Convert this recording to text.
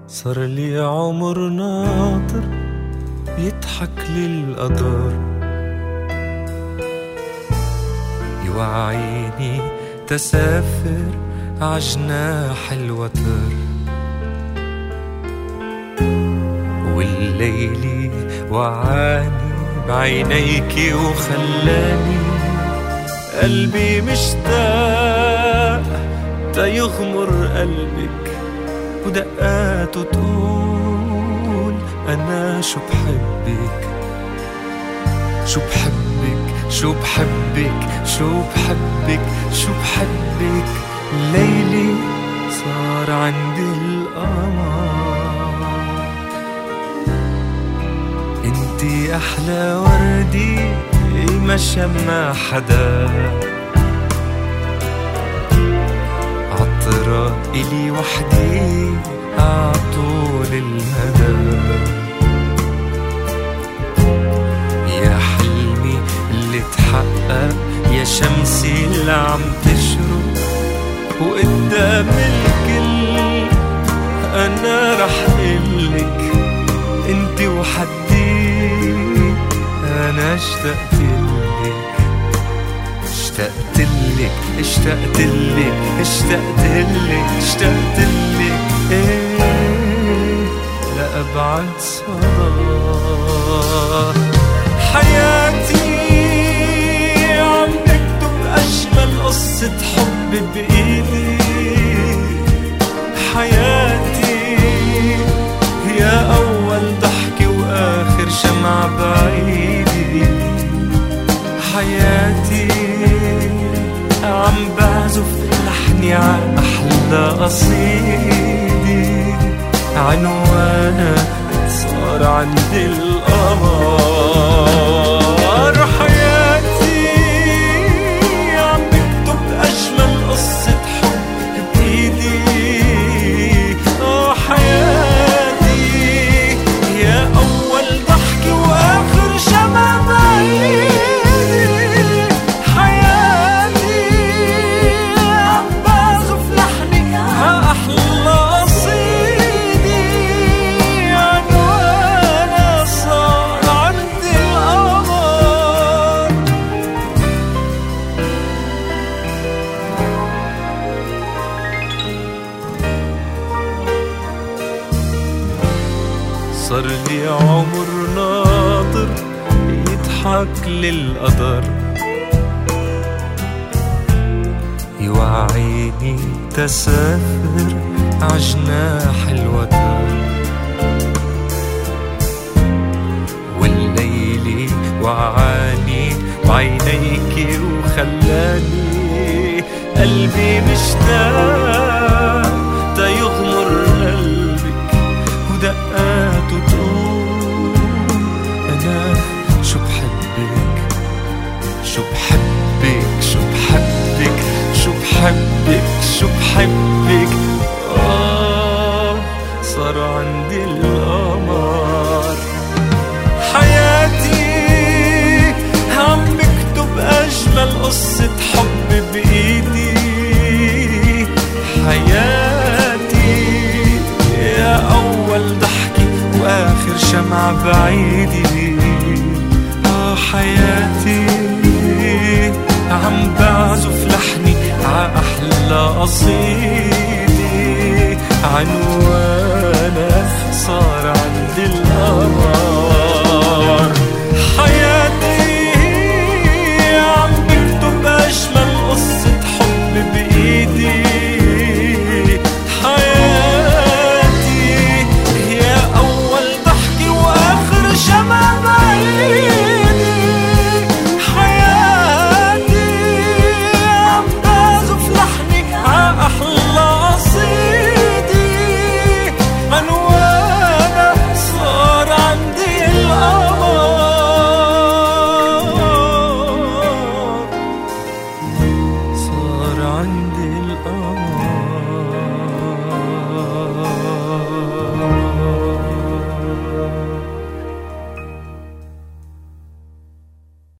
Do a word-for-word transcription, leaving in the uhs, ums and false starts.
صار لي عمر ناطر يضحك للقدر يوعيني تسافر عجناح الوتر، والليل وعاني بعينيكي وخلاني قلبي مشتاق تيغمر قلبك ودقاته تقول أنا شو بحبك شو بحبك شو بحبك شو بحبك شو بحبك. ليلي صار عندي القمر، انتي أحلى وردي ما شمع حدا، عطرة إلي وحدي عطول المدى. يا حلمي اللي تحقق، يا شمسي اللي عم تشرق، وقدام الكل أنا رح قلك انتي وحدي. أنا اشتقتلك اشتقتلك اشتقتلك اشتقتلك اشتقتلك ايه لأبعد صدى. حياتي عم بكتب أجمل قصة حب بإيدي، حياتي يا أول ضحكة وآخر شمعة بعيدي، حياتي عم بعزف لحني ع أحلى قصيدي، عنوانا صار عندي القمر. حياتي عم بكتب أجمل قصة حب بإيدي، آه حياتي يا أول ضحكة وآخر شمعة بعيدي، صار لي عمر ناطر يضحك للقدر، يوعيني تسافر عجناح الوتر، والليل وعاني بعينيكي وخلاني قلبي مشتاق تيغمر قلبك ودقاته تقول أنا شو بحبك شو بحبك شو بحبك شو بحبك شو بحبك. آه صار عندي القمر. حياتي عم بكتب أجمل قصة حب بإيدي، حياتي يا أول ضحكة وآخر شمعة بعيدي، آه حياتي عم بعزف لحني ع أحلى قصيدي، عنوانا صار